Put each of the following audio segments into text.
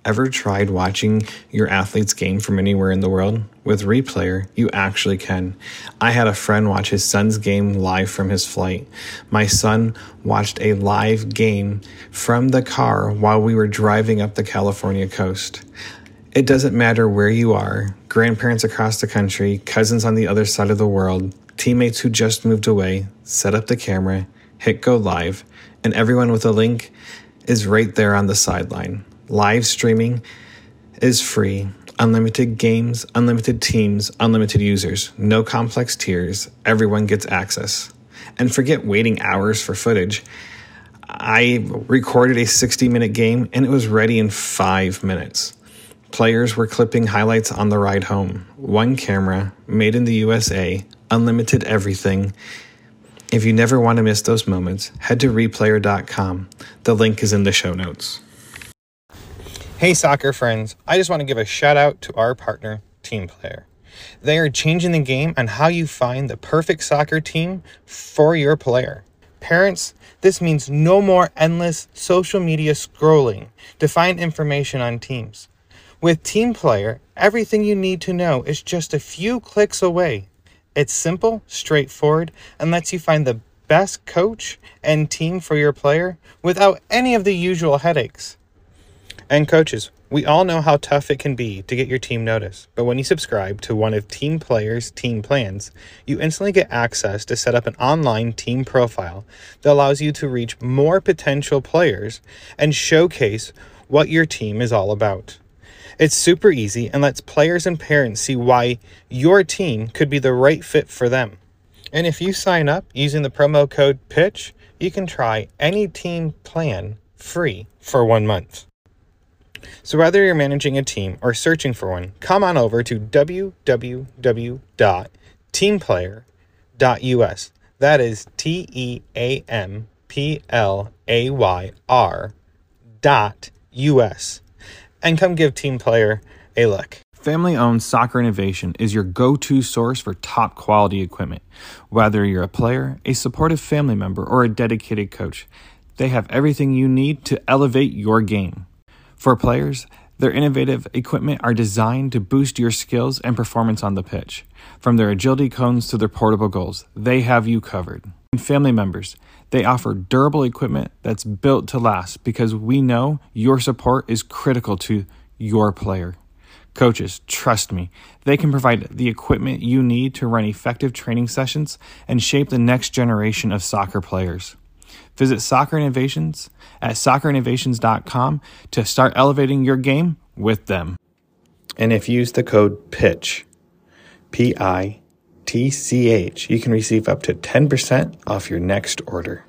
Ever tried watching your athlete's game from anywhere in the world? With Replayer, you actually can. I had a friend watch his son's game live from his flight. My son watched a live game from the car while we were driving up the California coast. It doesn't matter where you are, grandparents across the country, cousins on the other side of the world, teammates who just moved away, set up the camera, hit go live, and everyone with a link is right there on the sideline. Live streaming is free. Unlimited games, unlimited teams, unlimited users. No complex tiers. Everyone gets access. And forget waiting hours for footage. I recorded a 60-minute game and it was ready in 5 minutes. Players were clipping highlights on the ride home. One camera, made in the USA, unlimited everything. If you never want to miss those moments, head to replayer.com. The link is in the show notes. Hey soccer friends, I just want to give a shout out to our partner, TeamPlayer. They are changing the game on how you find the perfect soccer team for your player. Parents, this means no more endless social media scrolling to find information on teams. With TeamPlayer, everything you need to know is just a few clicks away. It's simple, straightforward, and lets you find the best coach and team for your player without any of the usual headaches. And coaches, we all know how tough it can be to get your team noticed, but when you subscribe to one of TeamPlayer's team plans, you instantly get access to set up an online team profile that allows you to reach more potential players and showcase what your team is all about. It's super easy and lets players and parents see why your team could be the right fit for them. And if you sign up using the promo code PITCH, you can try any team plan free for 1 month. So whether you're managing a team or searching for one, come on over to www.teamplayer.us. That is TeamPlayer.us. And come give TeamPlayer a look. Family-owned Soccer Innovation is your go-to source for top quality equipment. Whether you're a player, a supportive family member, or a dedicated coach, they have everything you need to elevate your game. For players, their innovative equipment are designed to boost your skills and performance on the pitch. From their agility cones to their portable goals, they have you covered. And family members, they offer durable equipment that's built to last because we know your support is critical to your player. Coaches, trust me, they can provide the equipment you need to run effective training sessions and shape the next generation of soccer players. Visit Soccer Innovations at soccerinnovations.com to start elevating your game with them. And if you use the code PITCH, PITCH, you can receive up to 10% off your next order.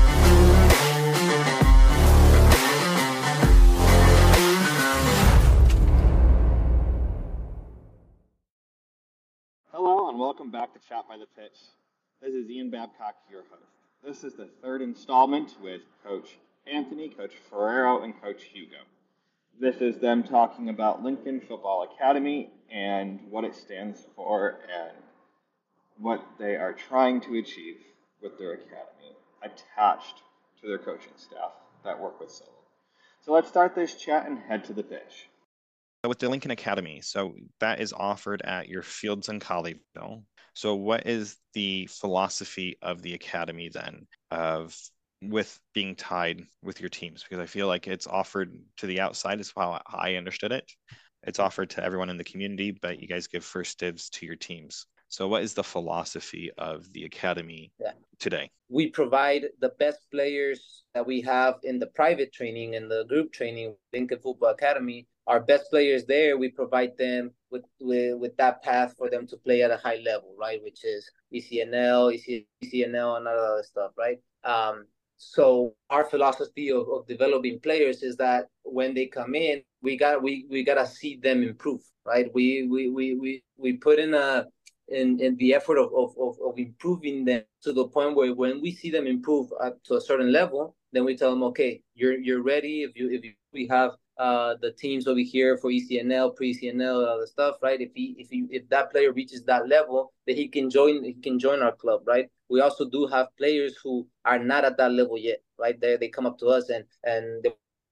Hello and welcome back to Chat by the Pitch. This is Ian Babcock, your host. This is the third installment with Coach Anthony, Coach Ferrero, and Coach Hugo. This is them talking about Lincoln Football Academy and what it stands for and what they are trying to achieve with their academy attached to their coaching staff that work with Solo. So let's start this chat and head to the pitch. With the Lincoln Academy, so that is offered at your Fields in Colleyville. So what is the philosophy of the academy then with being tied with your teams? Because I feel like it's offered to the outside is how I understood it. It's offered to everyone in the community, but you guys give first dibs to your teams. So what is the philosophy of the academy today? We provide the best players that we have in the private training and the group training, Lincoln Football Academy. Our best players there, we provide them with that path for them to play at a high level, right? Which is ECNL, ECNL, and all that other stuff, right? So our philosophy of developing players is that when they come in, we gotta see them improve, right? We put in the effort of improving them to the point where when we see them improve to a certain level, then we tell them, okay, you're ready. If we have the teams over here for ECNL, pre-ECNL, all the stuff, right? If that player reaches that level, then he can join our club, right? We also do have players who are not at that level yet, right? They come up to us and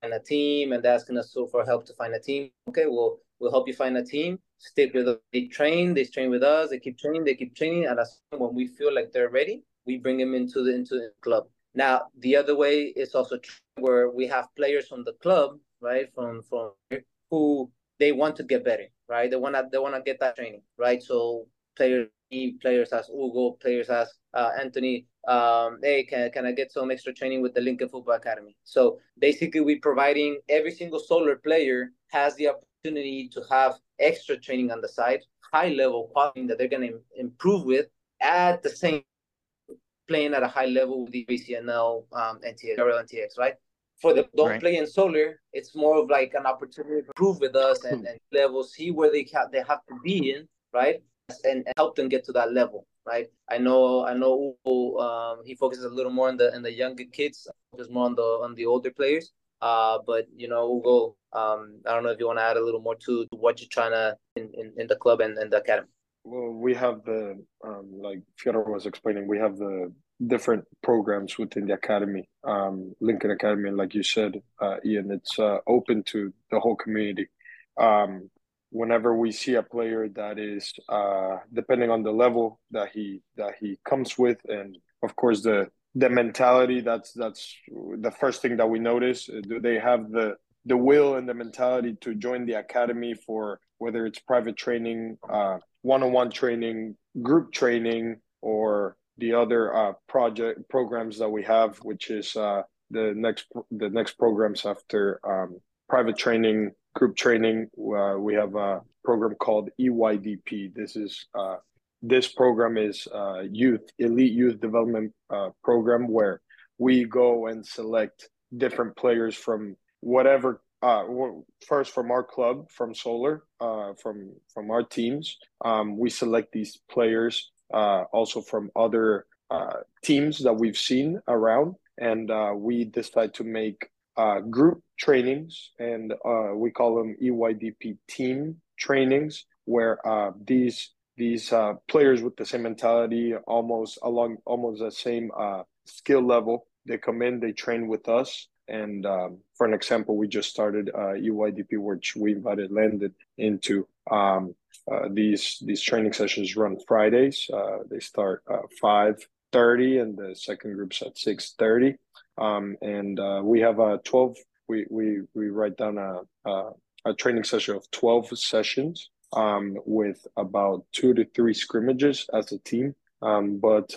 find a team and asking us for help to find a team. Okay, we'll help you find a team. Stick with us. They train with us. They keep training. And when we feel like they're ready, we bring them into the club. Now, the other way is also where we have players from the club, right, from who they want to get better, right? They wanna get that training, right? So players as Hugo, players as Anthony, hey, can I get some extra training with the Lincoln Football Academy? So basically, we providing every single Solar player has the opportunity to have extra training on the side, high level quality that they're gonna improve with at the same playing at a high level with the BCNL, NTX, right? For the don't play in Solar, it's more of like an opportunity to improve with us and level, see where they have to be in, right? And help them get to that level, right? I know Hugo, he focuses a little more on the younger kids, just more on the older players. But Hugo, I don't know if you want to add a little more to what you're trying to in the club and the academy. Well, we have the like Fiora was explaining, we have the different programs within the academy, Lincoln Academy, and like you said, Ian, it's open to the whole community. Whenever we see a player that is depending on the level that he comes with, and of course the mentality, that's the first thing that we notice. Do they have the will and the mentality to join the academy for whether it's private training, one-on-one training, group training, or the other programs that we have, which is the next programs after private training, group training. We have a program called EYDP. This program is elite youth development program, where we go and select different players from whatever. First from our club, from Solar, from our teams. We select these players also from other teams that we've seen around, and we decide to make group trainings, and we call them EYDP team trainings, where these players with the same mentality, almost the same skill level, they come in, they train with us. And for an example, we just started EYDP, which we invited Landon into. These training sessions run Fridays. They start 5:30, and the second group's at 6:30. And we have 12. We write down a training session of 12 sessions with about 2 to 3 scrimmages as a team. But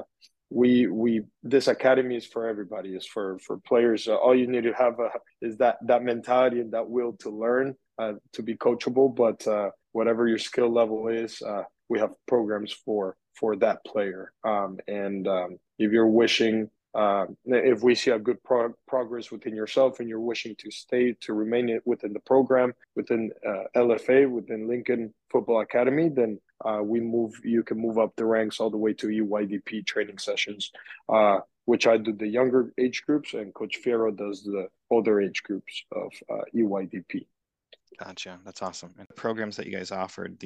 this academy is for everybody. It's for players. All you need to have is that mentality and that will to learn, to be coachable. But whatever your skill level is, we have programs for that player. And if you're wishing, if we see a good progress within yourself and you're wishing to remain within the program, within LFA, within Lincoln Football Academy, then you can move up the ranks all the way to EYDP training sessions, which I do the younger age groups, and Coach Fierro does the older age groups of EYDP. Gotcha. That's awesome. And the programs that you guys offered,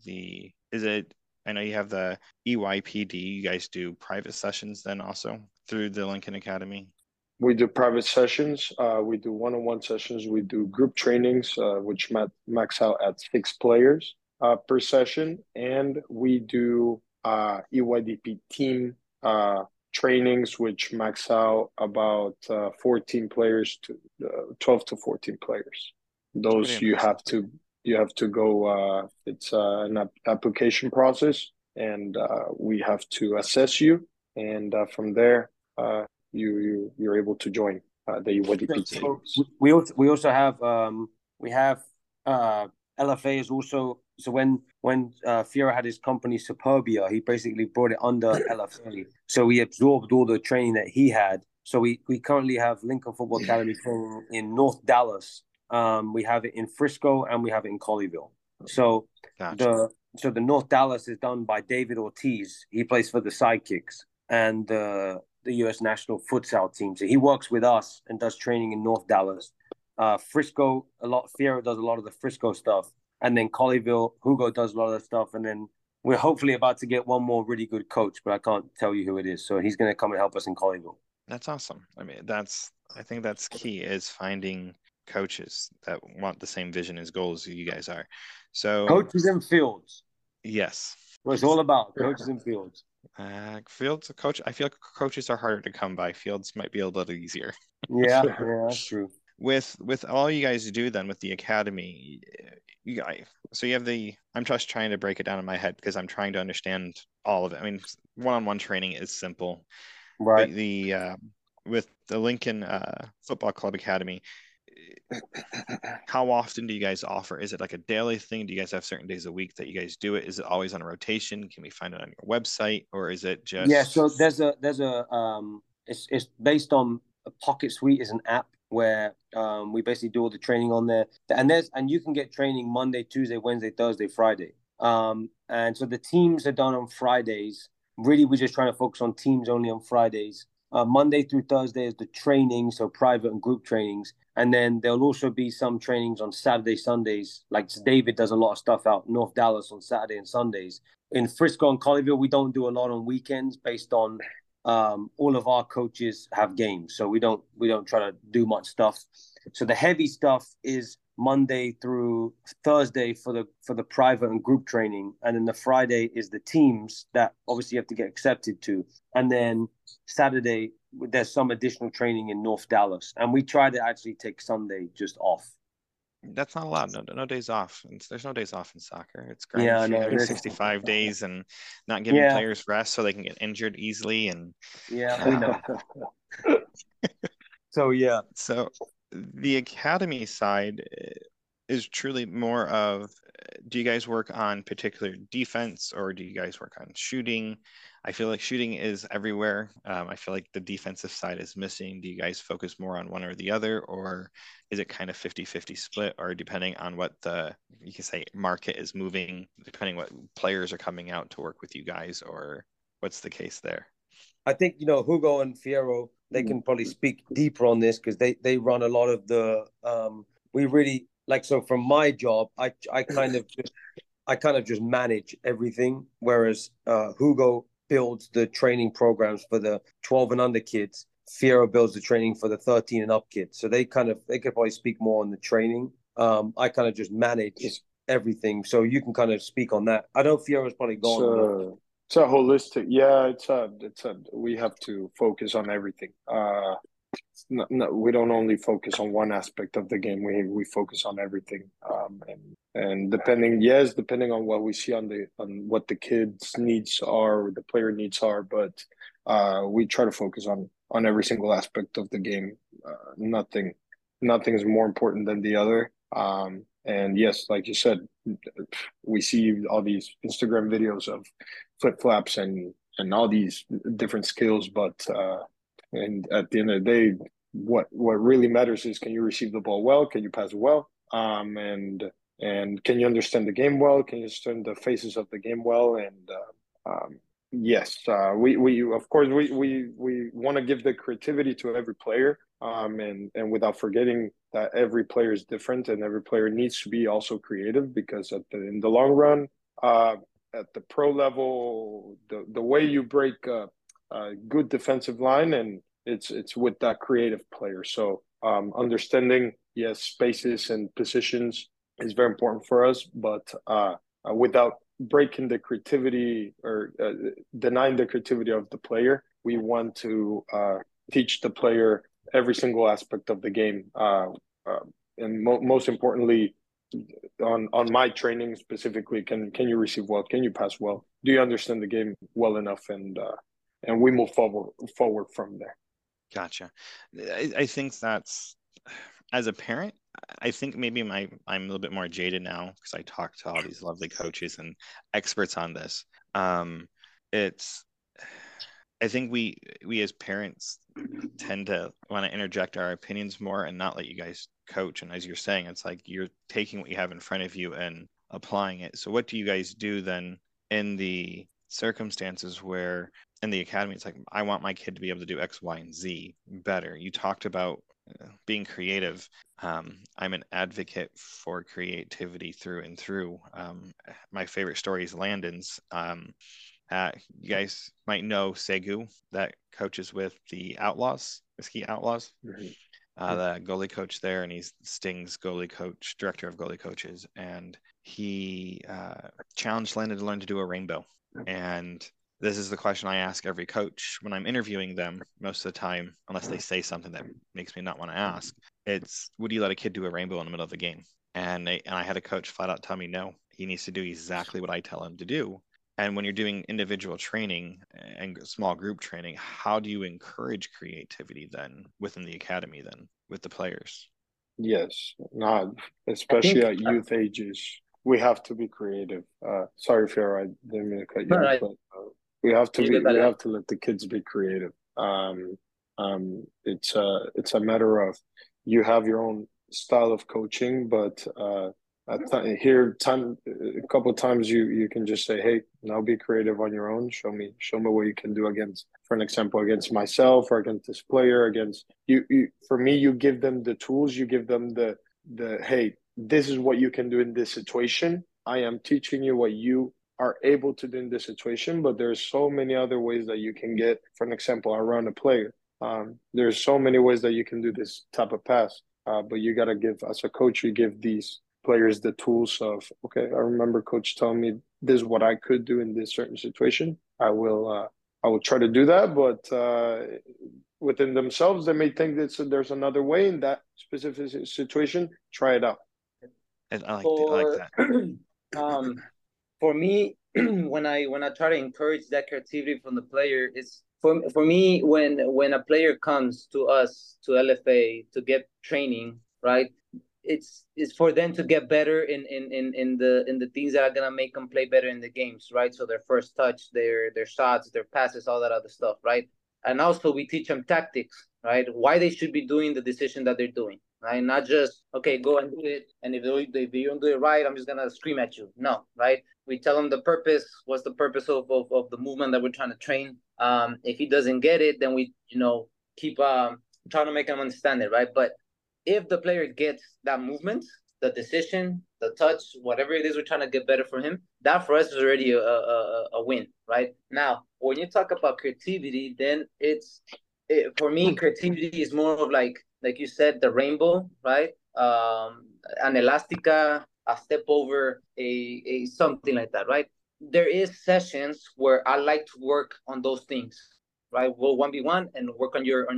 I know you have the EYPD. You guys do private sessions then also through the Lincoln Academy? We do private sessions. We do one-on-one sessions. We do group trainings, which max out at 6 players per session. And we do EYDP team trainings, which max out about 14 players to 12 to 14 players. Those you have to go. It's an application process, and we have to assess you, and from there, you're able to join the EYDP teams. We also have LFAs also. So when Fiora had his company Superbia, he basically brought it under LFA. So we absorbed all the training that he had. So we currently have Lincoln Football Academy training in North Dallas. We have it in Frisco, and we have it in Colleyville. So gotcha. the North Dallas is done by David Ortiz. He plays for the Sidekicks and the U.S. national futsal team. So he works with us and does training in North Dallas. Frisco, Fiora does a lot of the Frisco stuff. And then Colleyville, Hugo does a lot of the stuff. And then we're hopefully about to get one more really good coach, but I can't tell you who it is. So he's going to come and help us in Colleyville. That's awesome. I mean, I think that's key, is finding coaches that want the same vision as goals you guys are. So Coaches in fields. yes, What it's all about. Coaches in fields. Fields coach. I feel coaches are harder to come by. Fields might be a little easier. Yeah, that's true. With all you guys do then with the academy, you guys. So you have I'm just trying to break it down in my head because I'm trying to understand all of it. I mean, one-on-one training is simple, Right. but with the Lincoln Football Club Academy, how often do you guys offer? Is it like a daily thing? Do you guys have certain days a week that you guys do it? Is it always on a rotation? Can we find it on your website, or is it just? Yeah, so there's a it's based on a Pocket Suite is an app where we basically do all the training on there, and you can get training Monday, Tuesday, Wednesday, Thursday, Friday. And so the teams are done on Fridays. Really, we're just trying to focus on teams only on Fridays. Monday through Thursday is the training, so private and group trainings. And then there'll also be some trainings on Saturday, Sundays. Like David does a lot of stuff out North Dallas on Saturday and Sundays. In Frisco and Colleyville, we don't do a lot on weekends based on all of our coaches have games, so we don't try to do much stuff. So the heavy stuff is Monday through Thursday for the private and group training, and then the Friday is the teams that obviously you have to get accepted to, and then Saturday there's some additional training in North Dallas, and we try to actually take Sunday just off. That's not a lot. No days off. There's no days off in soccer. It's grinding Yeah, no, 365 days and not giving Yeah. players rest so they can get injured easily. And Yeah, we know. So yeah, so the academy side is truly more of, do you guys work on particular defense, or do you guys work on shooting? I feel like shooting is everywhere. I feel like the defensive side is missing. Do you guys focus more on one or the other, or is it kind of 50-50 split, or depending on what you can say market is moving, depending what players are coming out to work with you guys, or what's the case there? I think Hugo and Fierro, they can probably speak deeper on this because they run a lot of the we really like. So from my job, I kind of just manage everything, whereas Hugo builds the training programs for the 12 and under kids. Fierro builds the training for the 13 and up kids. So they could probably speak more on the training. I kind of just manage everything. So you can kind of speak on that. I know Fierro's probably gone. It's a holistic. Yeah, we have to focus on everything. No, we don't only focus on one aspect of the game. We focus on everything. And depending on what we see on what the kids' needs are, or the player needs are, but we try to focus on every single aspect of the game. Nothing is more important than the other. And yes, like you said, we see all these Instagram videos of flip flaps and all these different skills, but and at the end of the day, what really matters is, can you receive the ball well? Can you pass well? And can you understand the game well? Can you understand the phases of the game well? And yes, we of course we want to give the creativity to every player, and without forgetting that every player is different and every player needs to be also creative, because in the long run, at the pro level, the way you break a good defensive line, and it's with that creative player. So understanding, yes, spaces and positions is very important for us, but without breaking the creativity or denying the creativity of the player, we want to teach the player every single aspect of the game, and most importantly, on my training specifically, can you receive well? Can you pass well? Do you understand the game well enough? And we move forward from there. Gotcha. I think that's, as a parent, I think maybe I'm a little bit more jaded now because I talk to all these lovely coaches and experts on this. I think we as parents tend to want to interject our opinions more and not let you guys coach. And as you're saying, it's like you're taking what you have in front of you and applying it. So what do you guys do then in the circumstances where in the academy it's like, I want my kid to be able to do X, Y, and Z better? You talked about being creative. I'm an advocate for creativity through and through. My favorite story is Landon's. You guys might know Segu, that coaches with the Outlaws, Whiskey Outlaws. The goalie coach there, and he's Sting's goalie coach, director of goalie coaches, and he challenged Landon to learn to do a rainbow. And this is the question I ask every coach when I'm interviewing them most of the time, unless they say something that makes me not want to ask. It's, would you let a kid do a rainbow in the middle of the game? And I had a coach flat out tell me no. He needs to do exactly what I tell him to do. And when you're doing individual training and small group training, how do you encourage creativity then within the academy then with the players? Yes, not especially at youth ages. We have to be creative. Sorry, Fiora, I didn't mean to cut you off, but we have to let the kids be creative. It's a matter of, you have your own style of coaching, but a couple of times you can just say, hey, now be creative on your own. Show me what you can do against, for an example, against myself or against this player, against you. For me, you give them the tools, you give them the hey, this is what you can do in this situation. I am teaching you what you are able to do in this situation, but there's so many other ways that you can get, for an example, around a player. There's so many ways that you can do this type of pass, but you got to give, as a coach, you give these players the tools of, okay, I remember coach telling me this is what I could do in this certain situation. I will try to do that, but within themselves, they may think that there's another way in that specific situation. Try it out. And I like that. For me, when I try to encourage that creativity from the player, it's for me when a player comes to us, to LFA, to get training, right? It's for them to get better in the things that are gonna make them play better in the games, right? So their first touch, their shots, their passes, all that other stuff, right? And also we teach them tactics, right? Why they should be doing the decision that they're doing, right? Not just, okay, go and do it, and if you don't do it right, I'm just gonna scream at you. No, right? We tell them the purpose. What's the purpose of the movement that we're trying to train? If he doesn't get it, then we keep trying to make him understand it, right? But if the player gets that movement, the decision, the touch, whatever it is we're trying to get better for him, that for us is already a win, right? Now, when you talk about creativity, then for me, creativity is more of like you said, the rainbow, right? An elastica, a step over, a something like that, right? There is sessions where I like to work on those things, right? We'll 1v1 and work on your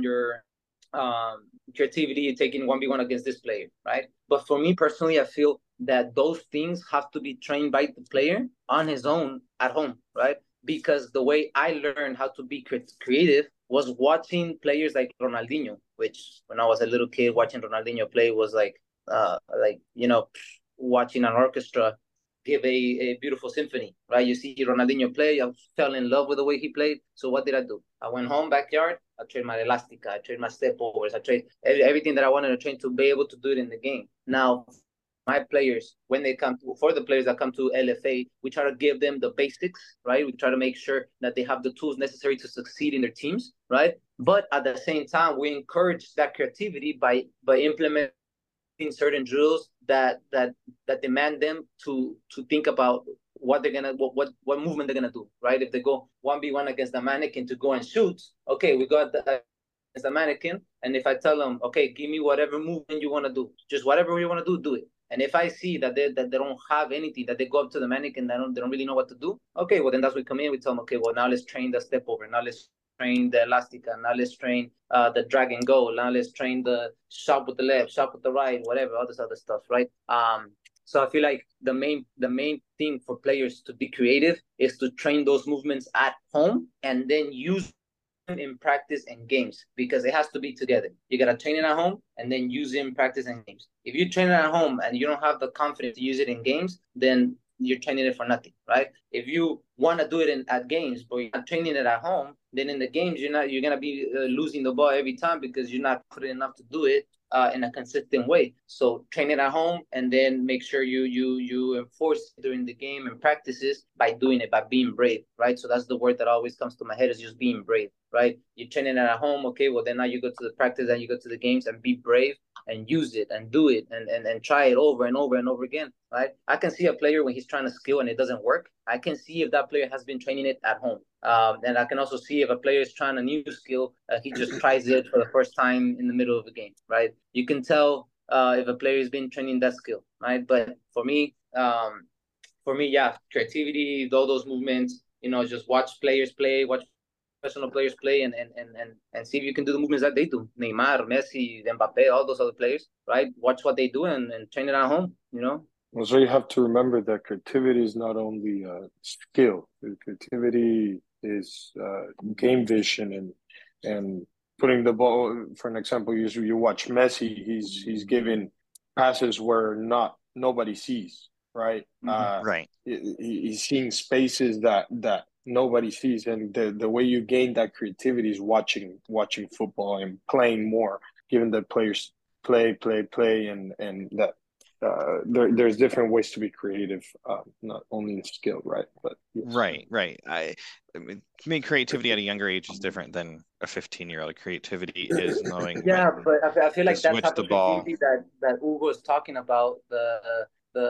creativity, taking 1v1 against this player, right? But for me personally, I feel that those things have to be trained by the player on his own at home, right? Because the way I learned how to be creative was watching players like Ronaldinho, which when I was a little kid, watching Ronaldinho play was like watching an orchestra give a beautiful symphony, right? You see Ronaldinho play, I fell in love with the way he played. So what did I do? I went home, backyard, I trained my elastica, I trained my step overs, I trained everything that I wanted to train to be able to do it in the game. Now, my players, for the players that come to LFA, we try to give them the basics, right? We try to make sure that they have the tools necessary to succeed in their teams, right? But at the same time, we encourage that creativity by implementing certain drills that demand them to think about what they're gonna what movement they're gonna do, right? If they go 1v1 against the mannequin to go and shoot, okay, we got against the mannequin, and if I tell them, okay, give me whatever movement you want to do, just whatever you want to do it. And if I see that they don't have anything, that they go up to the mannequin, they don't really know what to do, okay, well then that's when we come in, we tell them, okay, well now let's train the step over, now let's train the elastica, now let's train the drag and go, now let's train the shot with the left, shot with the right, whatever, all this other stuff, right? So I feel like the main thing for players to be creative is to train those movements at home and then use them in practice and games, because it has to be together. You gotta train it at home and then use it in practice and games. If you train it at home and you don't have the confidence to use it in games, then you're training it for nothing, right? If you want to do it at games, but you're not training it at home, then in the games you're gonna be losing the ball every time because you're not putting enough to do it in a consistent way. So train it at home and then make sure you enforce it during the game and practices by doing it, by being brave, right? So that's the word that always comes to my head, is just being brave. right? You're training at home, okay, well then now you go to the practice and you go to the games and be brave and use it and do it and try it over and over and over again, right? I can see a player when he's trying to skill and it doesn't work. I can see if that player has been training it at home. And I can also see if a player is trying a new skill, he just tries it for the first time in the middle of a game, right? You can tell if a player has been training that skill, right? But for me, yeah, creativity, all those movements, just watch players play, watch professional players play, and see if you can do the movements that they do. Neymar, Messi, Mbappe, all those other players, right? Watch what they do and train it at home. So you have to remember that creativity is not only skill. Creativity is game vision and putting the ball. For an example, you watch Messi. He's giving passes where nobody sees. Right. Right. He's seeing spaces that nobody sees, and the way you gain that creativity is watching football and playing more, giving the players play, and that there's different ways to be creative, not only in skill, right? But yes. Right. I mean, to me, creativity at a younger age is different than a 15-year-old. Creativity is knowing. Yeah, but I feel like that type the of ball. creativity that Hugo is talking about, the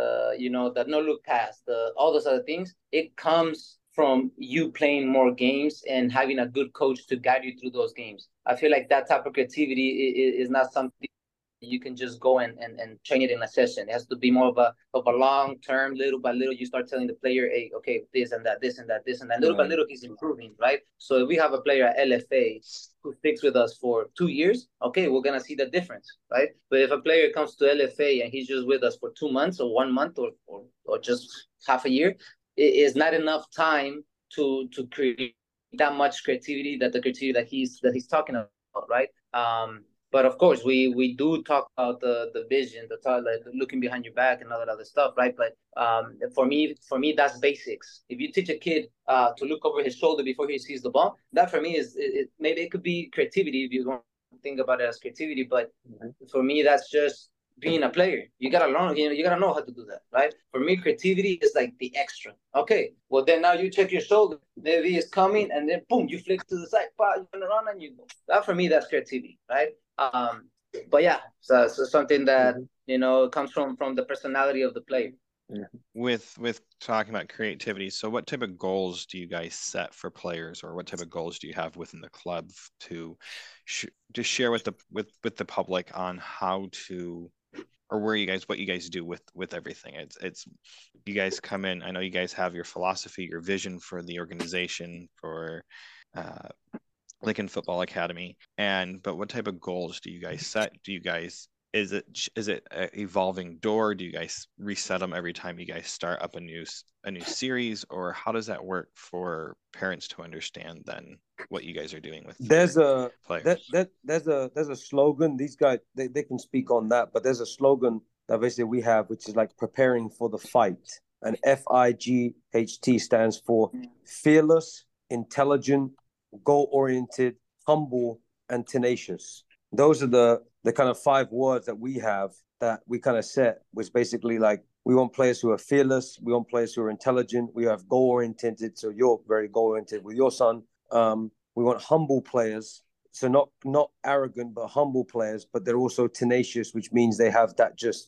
that no look pass, all those other things, it comes from you playing more games and having a good coach to guide you through those games. I feel like that type of creativity is not something you can just go and train it in a session. It has to be more of a long term. Little by little, you start telling the player, hey, okay, this and that, this and that, this and that. Little by little, he's improving, right? So if we have a player at LFA who sticks with us for 2 years, okay, we're gonna see the difference, right? But if a player comes to LFA and he's just with us for 2 months or 1 month or just half a year, it is not enough time to create that much creativity, the creativity that he's talking about, right? But of course, we do talk about the vision, like looking behind your back and all that other stuff, right? But for me, that's basics. If you teach a kid to look over his shoulder before he sees the ball, that for me is maybe it could be creativity if you don't think about it as creativity. But for me, that's just being a player. You gotta learn. You gotta know how to do that, right? For me, creativity is like the extra. Okay, well then now you check your shoulder. Maybe it's coming, and then boom, you flick to the side, you turn around, and you go. That for me, that's creativity, right? But yeah, so something that comes from the personality of the player. With talking about creativity, so what type of goals do you guys set for players, or what type of goals do you have within the club to share with the public on how to, or what you guys do with everything? It's you guys come in. I know you guys have your philosophy, your vision for the organization, for Lincoln Football Academy, but what type of goals do you guys set? Is it an evolving door? Do you guys reset them every time you guys start up a new series, or how does that work for parents to understand then what you guys are doing with there's players? There's a slogan. These guys they can speak on that, but there's a slogan that basically we have, which is like preparing for the fight. And FIGHT stands for fearless, intelligent, goal-oriented, humble, and tenacious. Those are the kind of 5 words that we have that we kind of set, which basically like we want players who are fearless, we want players who are intelligent, we have goal-oriented, so you're very goal-oriented with your son. We want humble players, so not arrogant, but humble players, but they're also tenacious, which means they have that just,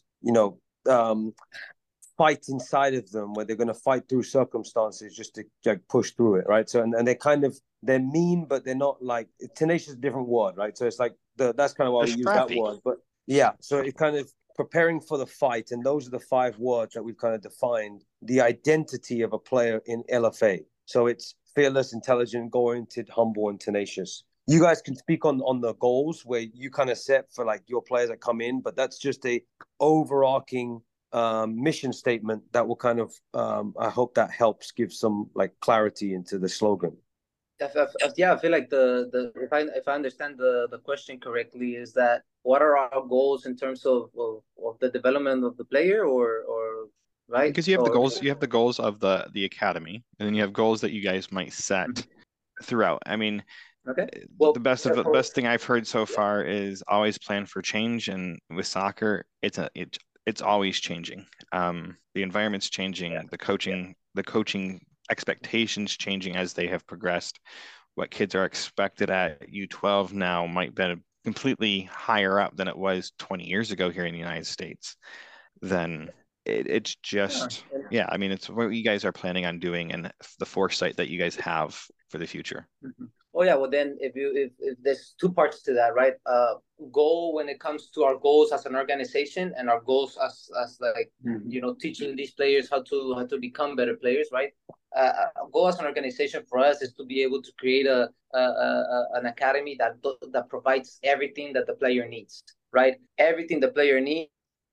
fight inside of them where they're going to fight through circumstances just to like push through it, right? So and they're mean, but they're not like tenacious is a different word, right? So it's like that's kind of why we use that word. But yeah, so it kind of preparing for the fight, and those are the 5 words that we've kind of defined the identity of a player in LFA. So it's fearless, intelligent, goal-oriented, humble, and tenacious. You guys can speak on the goals where you kind of set for like your players that come in, but that's just a overarching mission statement that will kind of I hope that helps give some like clarity into the slogan. I feel like if I understand the question correctly, is that what are our goals in terms of the development of the player, or right? Because you have the goals of the academy, and then you have goals that you guys might set throughout. I mean, okay. Well, the best thing I've heard so far is always plan for change, and with soccer, it's always changing. The environment's changing, the coaching expectations changing as they have progressed. what kids are expected at U12 now might be completely higher up than it was 20 years ago here in the United States, then it's just, yeah, I mean, it's what you guys are planning on doing and the foresight that you guys have for the future. Mm-hmm. Oh yeah, well then if there's two parts to that, right? Goal when it comes to our goals as an organization and our goals as like teaching these players how to become better players, right? Goal as an organization for us is to be able to create an academy that provides everything that the player needs, right? Everything the player needs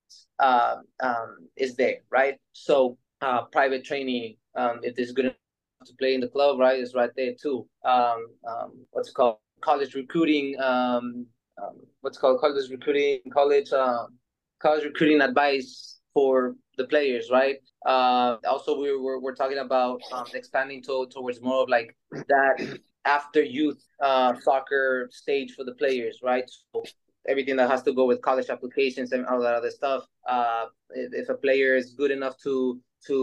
is there, right? So private training, if it's good to play in the club, right, is right there too. What's it called? College recruiting. What's it called? College recruiting advice for the players, right? Also, we're talking about expanding towards more of like that after youth soccer stage for the players, right? So everything that has to go with college applications and all that other stuff. If a player is good enough to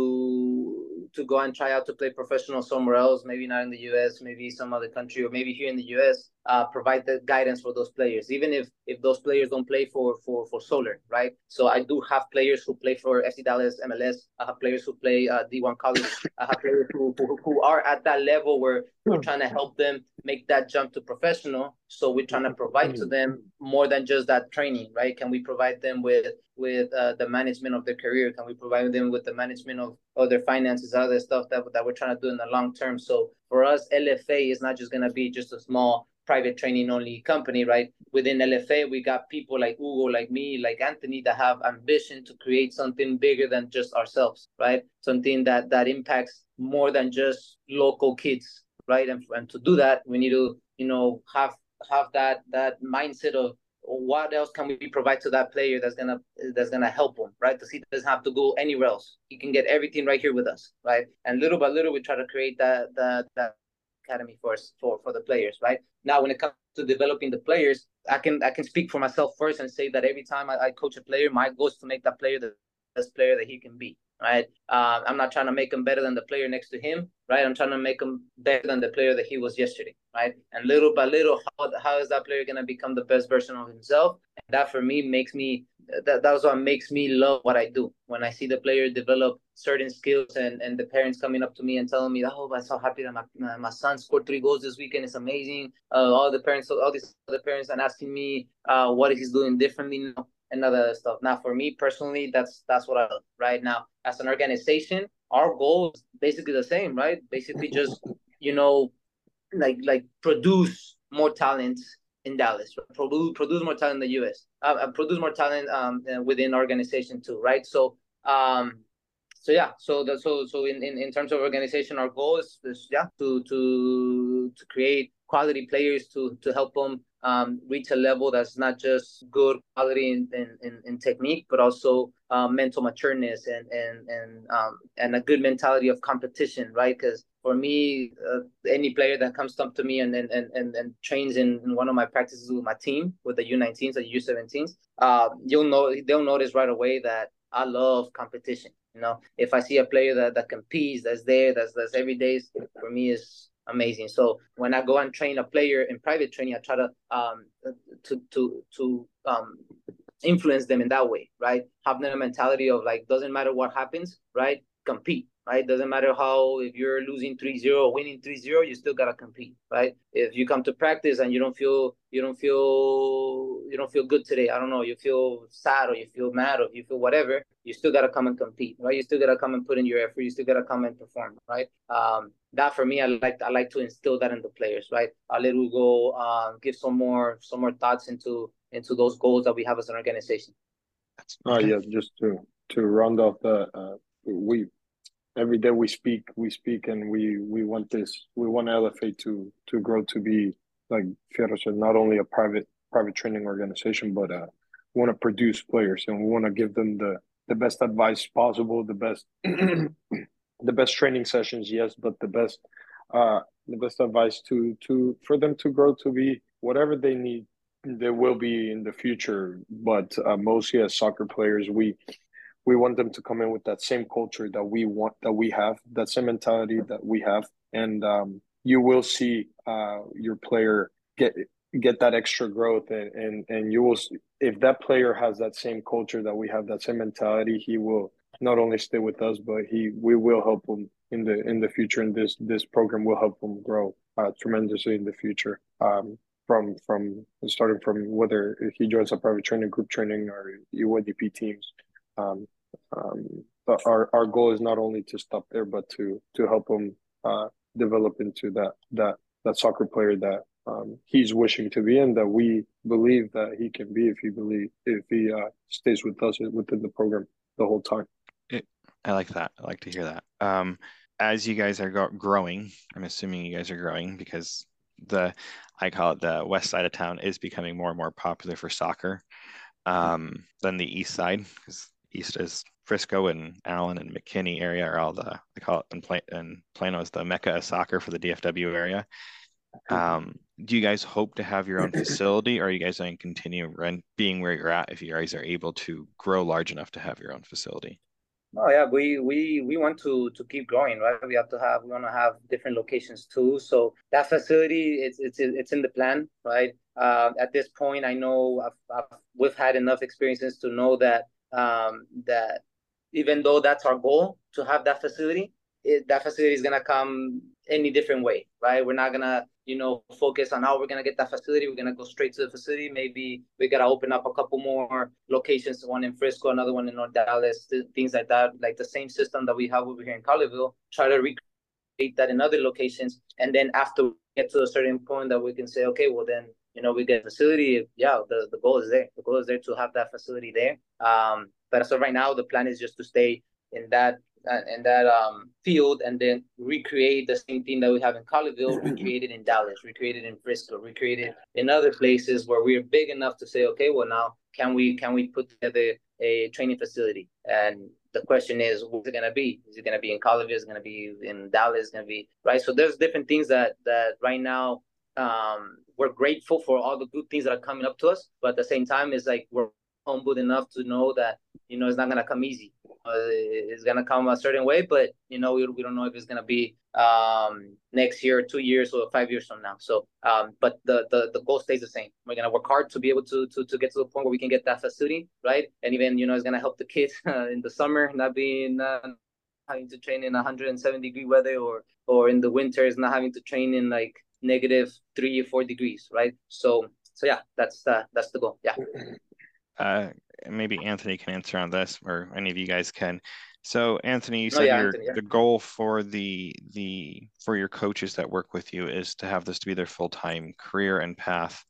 go and try out to play professional somewhere else, maybe not in the US, maybe some other country, or maybe here in the US, provide the guidance for those players, even if those players don't play for Solar, right? So I do have players who play for FC Dallas MLS. I have players who play D1 college. I have players who are at that level where we're trying to help them make that jump to professional. So we're trying to provide to them more than just that training, right? Can we provide them with the management of their career? Can we provide them with the management of their finances, other stuff that we're trying to do in the long term? So for us, LFA is not just going to be just a small private training only company, right? Within LFA, we got people like Hugo, like me, like Anthony that have ambition to create something bigger than just ourselves, right? Something that impacts more than just local kids, right? And to do that, we need to, have that mindset of what else can we provide to that player that's gonna help him, right? He doesn't have to go anywhere else. He can get everything right here with us, right? And little by little, we try to create that academy for the players, right? Now, when it comes to developing the players, I can speak for myself first and say that every time I coach a player, my goal is to make that player the best player that he can be, right? I'm not trying to make him better than the player next to him, right? I'm trying to make him better than the player that he was yesterday, right? And little by little, how is that player going to become the best version of himself? And that for me makes me that's what makes me love what I do. When I see the player develop certain skills and the parents coming up to me and telling me, oh, I'm so happy that my son scored 3 goals this weekend. It's amazing. All these other parents and asking me what he's doing differently now and other stuff. Now, for me personally, that's what I love right now. As an organization, our goal is basically the same, right? Basically just, like produce more talent in Dallas, produce more talent in the US, produce more talent within organization too, right? So in terms of organization, our goal is to create quality players to help them reach a level that's not just good quality in technique, but also mental matureness and a good mentality of competition, right? Because for me, any player that comes up to me and trains in one of my practices with my team, with the U19s or U17s, they'll notice right away that I love competition. If I see a player that competes, that's every day, for me is amazing. So when I go and train a player in private training, I try to influence them in that way, right? Have them a mentality of like, doesn't matter what happens, right? Compete, right? Doesn't matter if you're losing 3-0 or winning 3-0, you still gotta compete, right? If you come to practice and you don't feel good today, I don't know, you feel sad or you feel mad or you feel whatever, you still gotta come and compete, right? You still gotta come and put in your effort. You still gotta come and perform, right? That for me, I like to instill that in the players, right? I'll let Hugo give some more thoughts into those goals that we have as an organization. Yeah, just to round off we every day we speak and we want LFA to grow to be, like Fierro said, not only a private training organization, but we want to produce players and we want to give them the best advice possible, the best the best training sessions, yes, but the best advice for them to grow to be whatever they need. They will be in the future, but mostly as soccer players, we want them to come in with that same culture that we have, that same mentality that we have, and you will see your player get that extra growth, and you will if that player has that same culture that we have, that same mentality, he will not only stay with us, but we will help him in the future, and this program will help him grow tremendously in the future. From starting from whether he joins a private training, group training, or UNDP teams. Um, but our goal is not only to stop there, but to help him develop into that soccer player that he's wishing to be, and that we believe that he can be if he stays with us within the program the whole time. I like that. I like to hear that. As you guys are growing, I'm assuming you guys are growing because I call it the west side of town is becoming more and more popular for soccer than the east side, because east is Frisco and Allen and McKinney area are all I call it in Plano is the mecca of soccer for the DFW area. Do you guys hope to have your own facility, or are you guys going to continue being where you're at if you guys are able to grow large enough to have your own facility? Oh yeah, we want to keep growing, right? We want to have different locations too. So that facility, it's in the plan, right? At this point, I know we've had enough experiences to know that that even though that's our goal to have that facility, that facility is gonna come any different way, right? We're not gonna focus on how we're gonna get that facility. We're gonna go straight to the facility. Maybe we gotta open up a couple more locations, one in Frisco, another one in North Dallas, things like that. Like the same system that we have over here in Colleyville, try to recreate that in other locations. And then after we get to a certain point that we can say, okay, well then, we get a facility. Yeah, the goal is there. The goal is there to have that facility there. But so right now the plan is just to stay in that field, and then recreate the same thing that we have in Colleyville, recreate it in Dallas, recreate it in Frisco, recreate it in other places where we're big enough to say, okay, well now can we put together a training facility? And the question is, what's it gonna be? Is it gonna be in Colleyville? Is it gonna be in Dallas? Is it gonna be right? So there's different things that right now we're grateful for all the good things that are coming up to us, but at the same time, it's like we're humbled enough to know that it's not gonna come easy. It's gonna come a certain way, but we don't know if it's gonna be next year, 2 years, or 5 years from now. So, but the goal stays the same. We're gonna work hard to be able to get to the point where we can get that facility, right? And even it's gonna help the kids in the summer, not having to train in 107-degree weather, or in the winters not having to train in like -3 or 4 degrees, right? So yeah, that's the goal. Yeah. Maybe Anthony can answer on this, or any of you guys can. So Anthony, you said the goal for for your coaches that work with you is to have this to be their full-time career and path.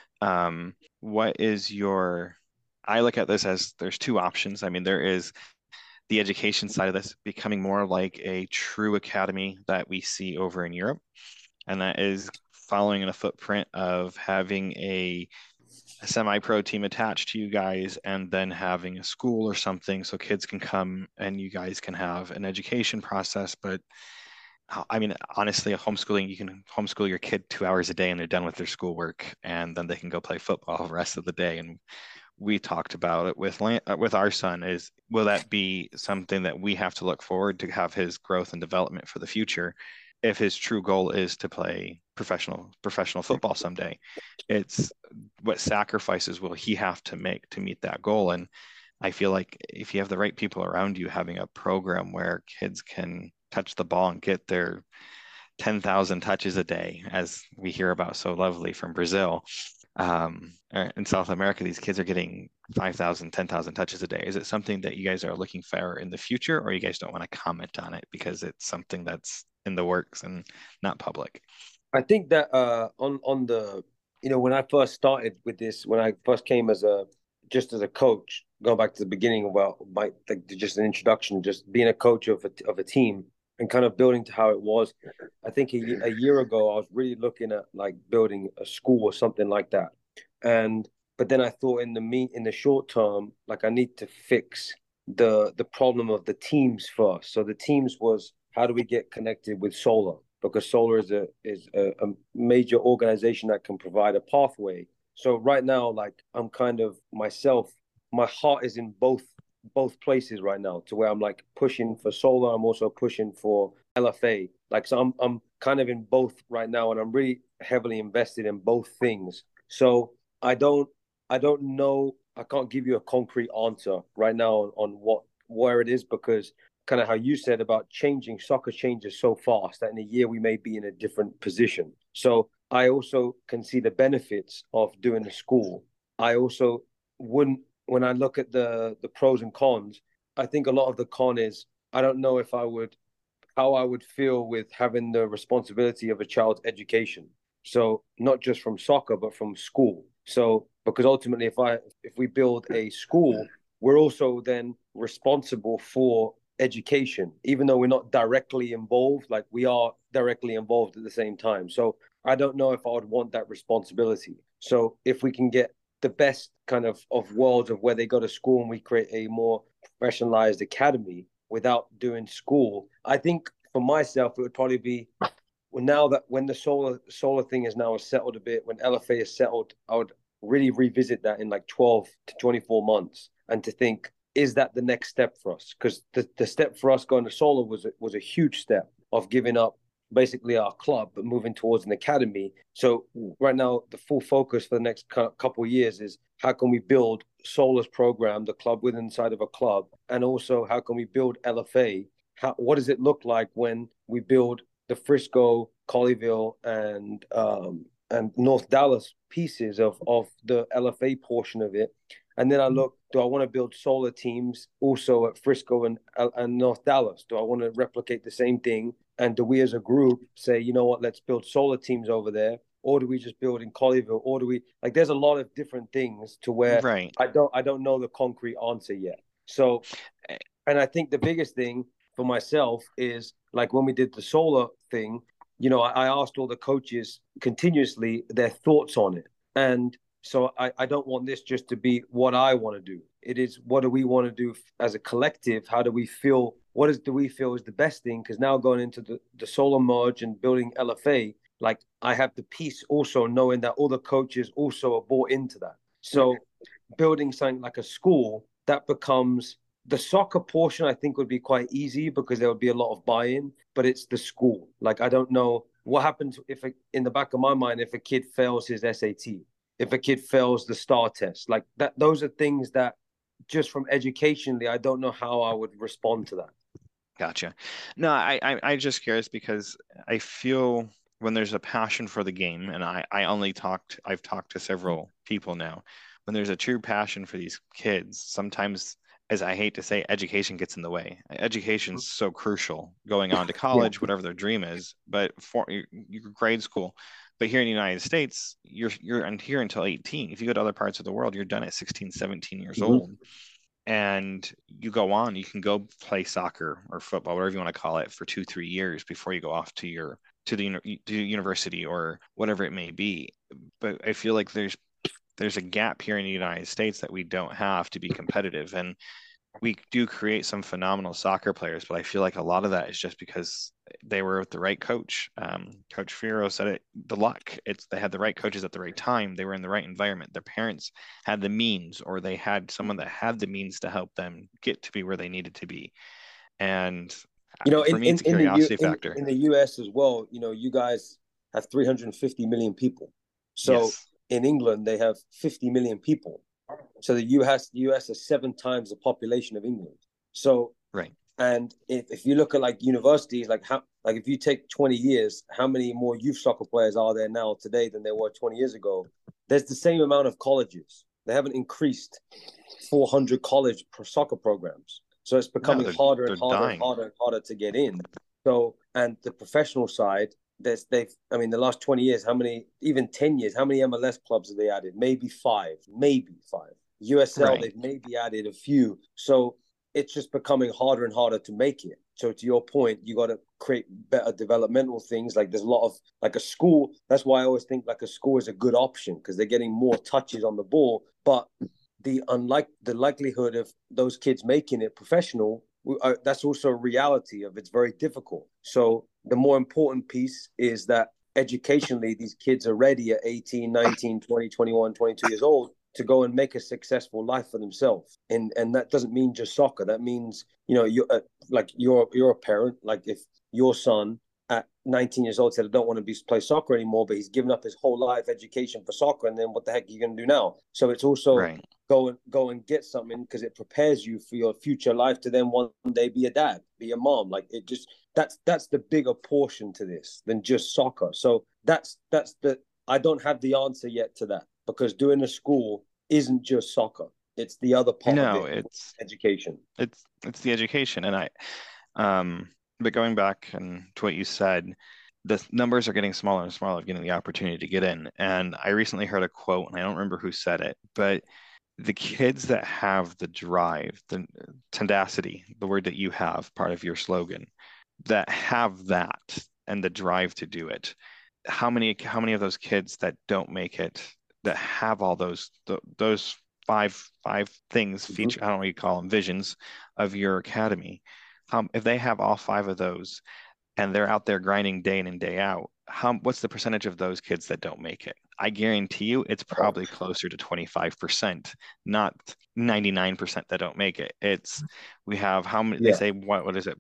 What is I look at this as there's two options. I mean, there is the education side of this becoming more like a true academy that we see over in Europe, and that is following in a footprint of having a semi-pro team attached to you guys, and then having a school or something so kids can come and you guys can have an education process. But I mean, honestly, homeschooling, you can homeschool your kid 2 hours a day and they're done with their schoolwork, and then they can go play football the rest of the day. And we talked about it with our son, is will that be something that we have to look forward to have his growth and development for the future? If his true goal is to play professional football someday, it's what sacrifices will he have to make to meet that goal. And I feel like if you have the right people around you, having a program where kids can touch the ball and get their 10,000 touches a day, as we hear about so lovely from Brazil, in South America, these kids are getting 5,000, 10,000 touches a day. Is it something that you guys are looking for in the future, or you guys don't want to comment on it because it's something that's in the works and not public? I think that on the when I first started with this, when I first came as a coach, going back to the beginning about just an introduction, just being a coach of a team and kind of building to how it was. I think a year ago I was really looking at like building a school or something like that, but then I thought in the short term, like I need to fix the problem of the teams first. So the teams was, how do we get connected with Solar? Because Solar is a major organization that can provide a pathway. So right now, like I'm kind of myself, my heart is in both places right now, to where I'm like pushing for Solar. I'm also pushing for LFA. Like, so I'm kind of in both right now, and I'm really heavily invested in both things. So I don't know. I can't give you a concrete answer right now on where it is, because kind of how you said about changing, soccer changes so fast that in a year we may be in a different position. So I also can see the benefits of doing a school. I also wouldn't, when I look at the pros and cons, I think a lot of the con is I don't know if I would how I would feel with having the responsibility of a child's education. So not just from soccer, but from school. So because ultimately, if we build a school, we're also then responsible for education, even though we're not directly involved. Like, we are directly involved at the same time. So I don't know if I would want that responsibility. So if we can get the best kind of worlds of where they go to school and we create a more professionalized academy without doing school, I think for myself it would probably be, well, now that when the solar thing is now settled a bit, when LFA is settled, I would really revisit that in like 12 to 24 months and to think, is that the next step for us? Because the step for us going to solar was a huge step of giving up basically our club but moving towards an academy. So right now the full focus for the next couple of years is how can we build solar's program, the club within inside of a club, and also how can we build LFA. What does it look like when we build the Frisco, Colleyville, and North Dallas pieces of the LFA portion of it? And then I look, do I want to build solar teams also at Frisco and North Dallas? Do I want to replicate the same thing? And do we as a group say, you know what, let's build solar teams over there? Or do we just build in Colleyville? Or do we, like, there's a lot of different things to where Right. I don't know the concrete answer yet. So, and I think the biggest thing for myself is, like, when we did the solar thing, you know, I asked all the coaches continuously their thoughts on it. And so I don't want this just to be what I want to do. It is, what do we want to do as a collective? How do we feel? Do we feel is the best thing? Because now going into the solar merge and building LFA, like, I have the peace also knowing that all the coaches also are bought into that. So building something like a school, that becomes the soccer portion, I think would be quite easy because there would be a lot of buy-in, but it's the school. Like, I don't know what happens in the back of my mind, if a kid fails his SAT, if a kid fails the STAR test, like that, those are things that just from educationally, I don't know how I would respond to that. Gotcha. No, I just curious because I feel when there's a passion for the game, and I've talked to several people now, when there's a true passion for these kids, sometimes, as I hate to say, education gets in the way. Education's so crucial going on to college, whatever their dream is, but for your grade school. But here in the United States, you're here until 18. If you go to other parts of the world, you're done at 16, 17 years old. And you go on, you can go play soccer or football, whatever you want to call it, for 2-3 years before you go off to the university or whatever it may be. But I feel like there's a gap here in the United States that we don't have to be competitive. And we do create some phenomenal soccer players, but I feel like a lot of that is just because they were with the right coach. Coach Fierro said it, the luck. They had the right coaches at the right time. They were in the right environment. Their parents had the means, or they had someone that had the means to help them get to be where they needed to be. And you know, for me, it's a curiosity factor. In the US as well, you know, you guys have 350 million people. So Yes. In England, they have 50 million people. So the US has 7 times the population of England. So Right. And if you look at like universities, like if you take 20 years, how many more youth soccer players are there now today than there were 20 years ago? There's the same amount of colleges. They haven't increased 400 college soccer programs. So it's becoming harder and harder to get in. So, and the professional side, the last 20 years, even 10 years, how many MLS clubs have they added? Maybe five. USL, right. They've maybe added a few. So it's just becoming harder and harder to make it. So to your point, you got to create better developmental things. Like there's a lot of, like a school. That's why I always think like a school is a good option because they're getting more touches on the ball. But the likelihood of those kids making it professional, that's also a reality of it's very difficult. So the more important piece is that educationally, these kids are ready at 18, 19, 20, 21, 22 years old to go and make a successful life for themselves. And that doesn't mean just soccer. That means, you know, you're a parent. Like if your son at 19 years old said, I don't want to play soccer anymore, but he's given up his whole life education for soccer, and then what the heck are you going to do now? So it's also Right. go and get something, because it prepares you for your future life to then one day be a dad, be a mom. Like it just, that's the bigger portion to this than just soccer. So that's the, I don't have the answer yet to that, because doing a school isn't just soccer. It's the other part No, of it, it's education. it's the education. And but going back and to what you said, the numbers are getting smaller and smaller of getting the opportunity to get in. And I recently heard a quote, and I don't remember who said it, but the kids that have the drive, the tenacity, the word that you have, part of your slogan, that have that and the drive to do it, how many of those kids that don't make it, that have all those five things feature, I don't know what you call them, visions of your academy, if they have all five of those and they're out there grinding day in and day out, what's the percentage of those kids that don't make it? I guarantee you it's probably closer to 25%, not 99% that don't make it. We have how many, they say, what is it,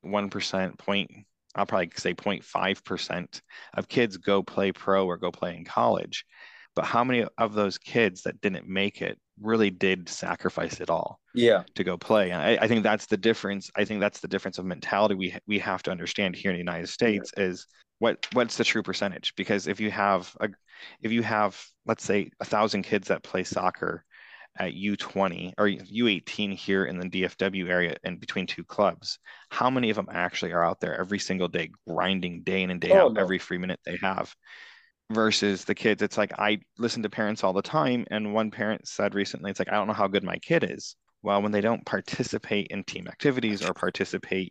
0.1%, I'll probably say 0.5% of kids go play pro or go play in college. But how many of those kids that didn't make it really did sacrifice it all to go play? And I think that's the difference. I think that's the difference of mentality we have to understand here in the United States is what's the true percentage? Because if you have let's say 1,000 kids that play soccer at U20 or U18 here in the DFW area and between two clubs, how many of them actually are out there every single day grinding day in and day out, every free minute they have? Versus the kids, it's like, I listen to parents all the time, and one parent said recently, it's like, I don't know how good my kid is. Well, when they don't participate in team activities or participate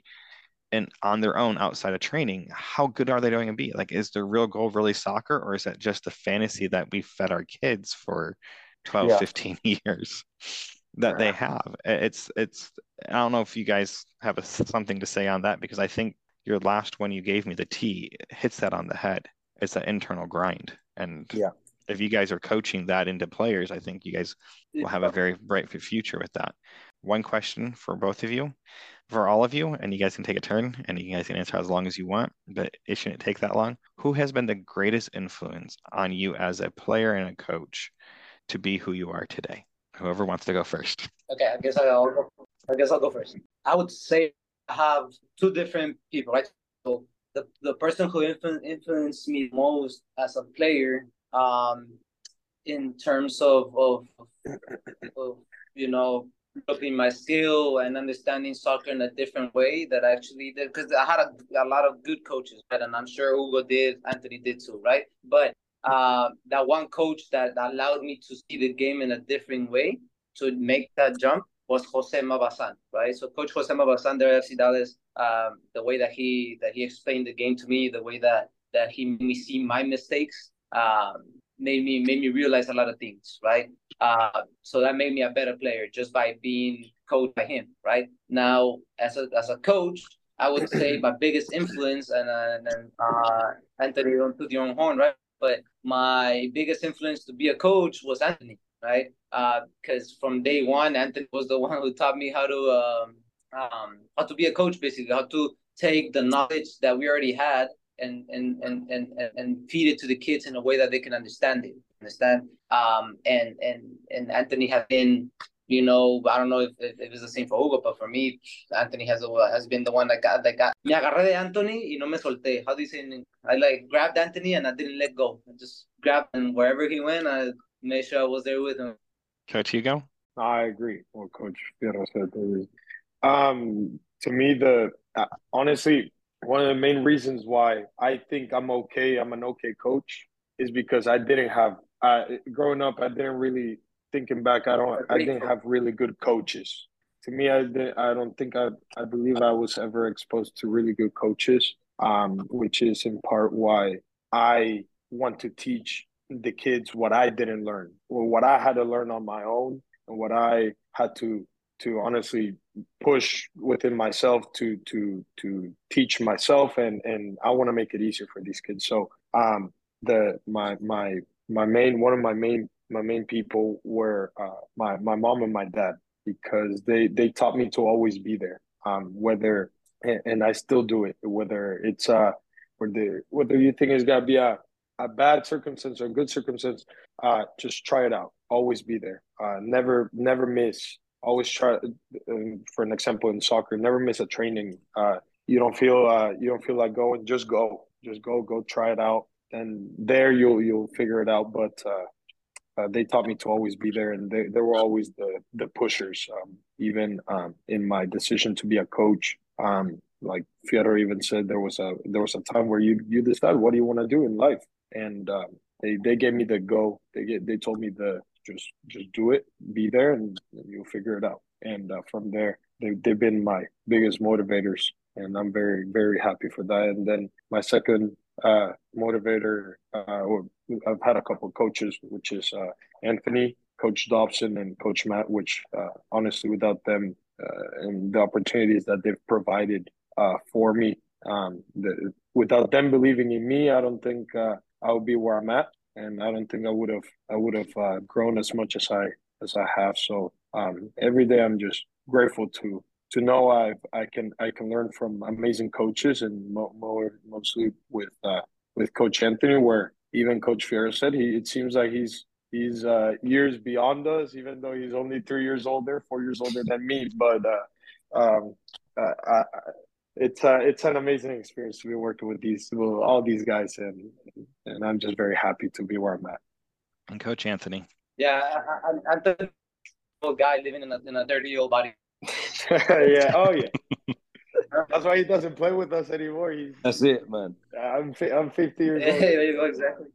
on their own outside of training, how good are they going to be? Like, is the real goal really soccer, or is that just a fantasy that we fed our kids for 12, 15 years that they have? It's I don't know if you guys have something to say on that, because I think your last one you gave me, the T, hits that on the head. It's that internal grind. And if you guys are coaching that into players, I think you guys will have a very bright future with that. One question for both of you, for all of you, and you guys can take a turn and you guys can answer as long as you want, but it shouldn't take that long. Who has been the greatest influence on you as a player and a coach to be who you are today? Whoever wants to go first. Okay, I guess I'll go first. I would say I have two different people, right? So the person who influenced me most as a player, in terms of you know, developing my skill and understanding soccer in a different way that I actually did, because I had a lot of good coaches, right? And I'm sure Hugo did, Anthony did too, right? But that one coach that allowed me to see the game in a different way, to make that jump, was Jose Mabazan, right? So Coach Jose Mabazan there at FC Dallas, the way that he explained the game to me, the way that he made me see my mistakes, made me realize a lot of things, right? So that made me a better player just by being coached by him, right? Now, as a coach, I would say my biggest influence, and Anthony, don't put your own horn, right? But my biggest influence to be a coach was Anthony, right? Because from day one, Anthony was the one who taught me how to be a coach, basically, how to take the knowledge that we already had and feed it to the kids in a way that they can understand. And Anthony has been, you know, I don't know if it's the same for Hugo, but for me, Anthony has been the one that got me agarré de Anthony y no me solté. How do you say it? I like grabbed Anthony and I didn't let go. I just grabbed him wherever he went. I made sure I was there with him. Coach Hugo? I agree what Coach Fierro said. To me, honestly, one of the main reasons why I think I'm an okay coach, is because I didn't have, growing up, I didn't really, thinking back, I didn't have really good coaches. To me, I believe I was ever exposed to really good coaches, which is in part why I want to teach the kids what I didn't learn, or what I had to learn on my own, and what I had to honestly push within myself to teach myself, and I want to make it easier for these kids. So one of my main main people were my mom and my dad, because they taught me to always be there. Whether and I still do it, whether it's whether you think it's gotta be a bad circumstance or a good circumstance, just try it out. Always be there. Never miss. Always try. For an example, in soccer, never miss a training. You don't feel like going, just go. Just go try it out, and there you'll figure it out. But they taught me to always be there, and they were always the pushers. Even in my decision to be a coach, like Fierro even said, there was a time where you decide what do you want to do in life, and they gave me the go. They told me just do it, be there, and you'll figure it out. And from there, they've been my biggest motivators, and I'm very happy for that. And then my second motivator, or I've had a couple of coaches, which is Anthony, Coach Dobson, and Coach Matt, which honestly, without them and the opportunities that they've provided for me, without them believing in me, I don't think I would be where I'm at, and I don't think I would have grown as much as I have. So every day I'm just grateful to know I can learn from amazing coaches, and mostly with Coach Anthony, where even Coach Fierro said it seems like he's years beyond us, even though he's only 3 years older, 4 years older than me. But it's an amazing experience to be working with all these guys, and I'm just very happy to be where I'm at. And Coach Anthony. Yeah, I'm the old guy living in a dirty old body. Yeah. Oh yeah. That's why he doesn't play with us anymore. That's it, man. I'm 50 years old. Exactly.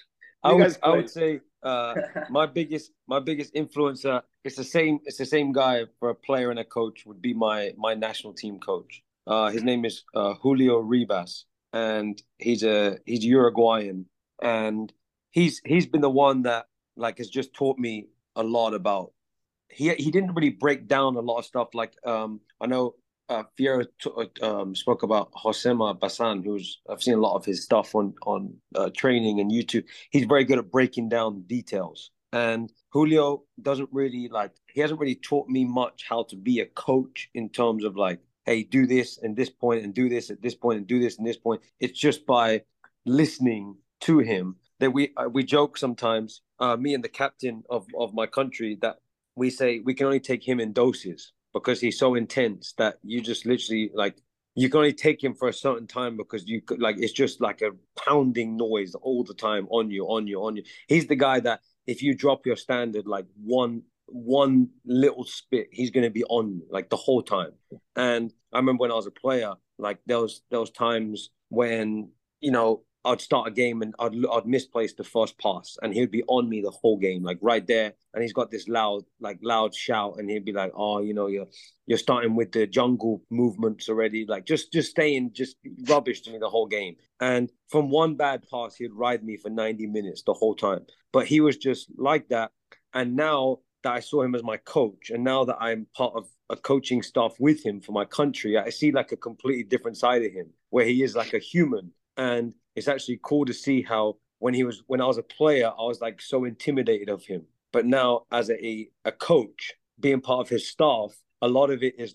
I would say my biggest influencer. It's the same guy for a player and a coach. Would be my national team coach. His name is Julio Ribas, and he's Uruguayan, and he's been the one that like has just taught me a lot about. He didn't really break down a lot of stuff. Like I know Fierro spoke about Josema Basan, who's I've seen a lot of his stuff on training and YouTube. He's very good at breaking down details. And Julio hasn't really taught me much how to be a coach in terms of like, hey, do this and this point and do this at this point and do this and this point. It's just by listening to him that we joke sometimes, me and the captain of my country, that we say we can only take him in doses because he's so intense that you just literally like you can only take him for a certain time because you could like it's just like a pounding noise all the time on you. He's the guy that if you drop your standard like one little spit, he's going to be on you like the whole time. And I remember when I was a player, like there was times when I'd start a game and I'd misplace the first pass, and he'd be on me the whole game, like right there. And he's got this loud shout, and he'd be like, "Oh, you're starting with the jungle movements already. Like just staying just rubbish to me the whole game." And from one bad pass, he'd ride me for 90 minutes the whole time. But he was just like that. And now that I saw him as my coach, and now that I'm part of a coaching staff with him for my country, I see like a completely different side of him, where he is like a human. And it's actually cool to see how when I was a player, I was like so intimidated of him. But now as a coach, being part of his staff, a lot of it is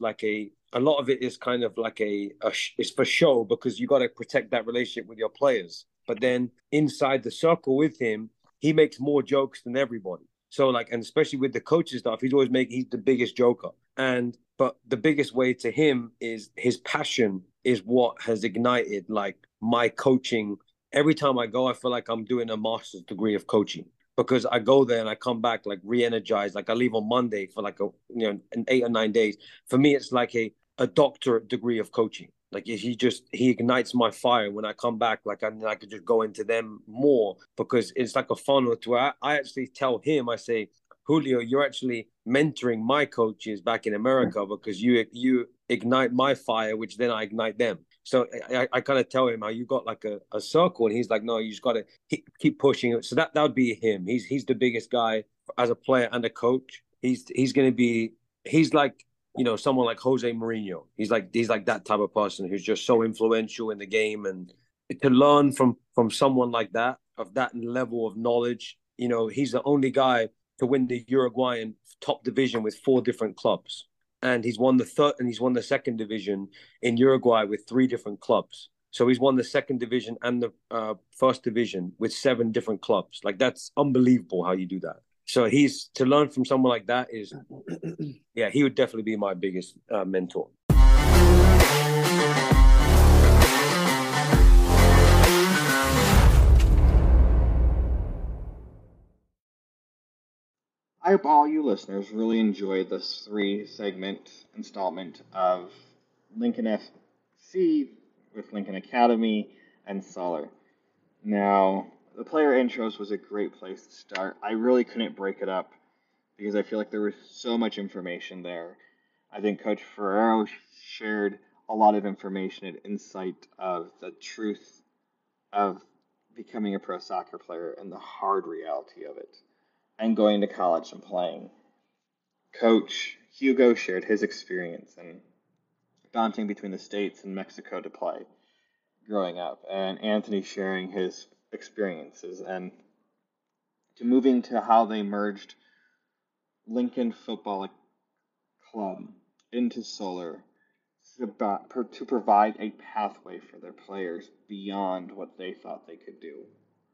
kind of like it's for show, because you got to protect that relationship with your players. But then inside the circle with him, he makes more jokes than everybody. So like, and especially with the coaching stuff, he's the biggest joker. But the biggest way to him is his passion is what has ignited like my coaching. Every time I go, I feel like I'm doing a master's degree of coaching, because I go there and I come back like re-energized. Like I leave on Monday for like an 8 or 9 days. For me, it's like a doctorate degree of coaching. Like he ignites my fire. When I come back, like I could just go into them more, because it's like a funnel to where I actually tell him, I say, Julio, you're actually mentoring my coaches back in America, because you ignite my fire, which then I ignite them. So I kind of tell him how you got like a circle, and he's like, no, you just got to keep pushing it. So that would be him. He's the biggest guy as a player and a coach. He's like, someone like Jose Mourinho. He's like that type of person who's just so influential in the game. And to learn from someone like that, of that level of knowledge, You know, he's the only guy to win the Uruguayan top division with 4 different clubs, and he's won the second division in Uruguay with 3 different clubs. So he's won the second division and the first division with 7 different clubs. Like, that's unbelievable how you do that. So he's to learn from someone like that is, yeah, he would definitely be my biggest mentor. I hope all you listeners really enjoyed this 3-segment installment of Lincoln FC with Lincoln Academy and Solar. Now, the player intros was a great place to start. I really couldn't break it up because I feel like there was so much information there. I think Coach Ferrero shared a lot of information and insight of the truth of becoming a pro soccer player and the hard reality of it, and going to college and playing. Coach Hugo shared his experience and bouncing between the States and Mexico to play growing up, and Anthony sharing his experiences and to moving to how they merged Lincoln Football Club into Solar to provide a pathway for their players beyond what they thought they could do.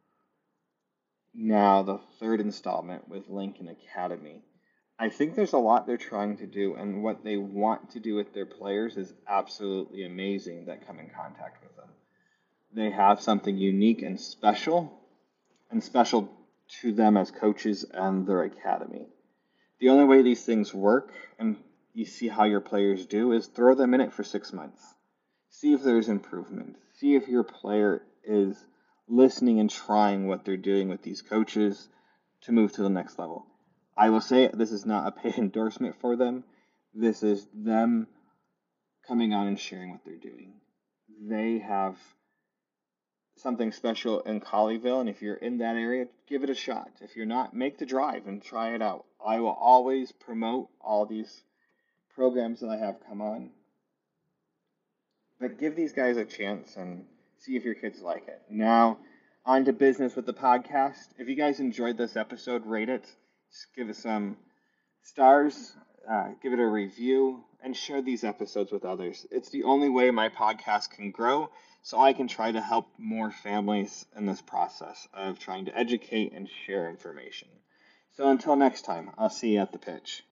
Now, the 3rd installment with Lincoln Academy. I think there's a lot they're trying to do, and what they want to do with their players is absolutely amazing that come in contact with them. They have something unique and special to them as coaches and their academy. The only way these things work, and you see how your players do, is throw them in it for 6 months. See if there's improvement. See if your player is listening and trying what they're doing with these coaches to move to the next level. I will say this is not a paid endorsement for them. This is them coming on and sharing what they're doing. They have something special in Colleyville, and if you're in that area, give it a shot. If you're not, make the drive and try it out. I will always promote all these programs that I have come on, but give these guys a chance and see if your kids like it. Now, on to business with the podcast. If you guys enjoyed this episode, rate it. Just give it some stars, give it a review, and share these episodes with others. It's the only way my podcast can grow, so I can try to help more families in this process of trying to educate and share information. So until next time, I'll see you at the pitch.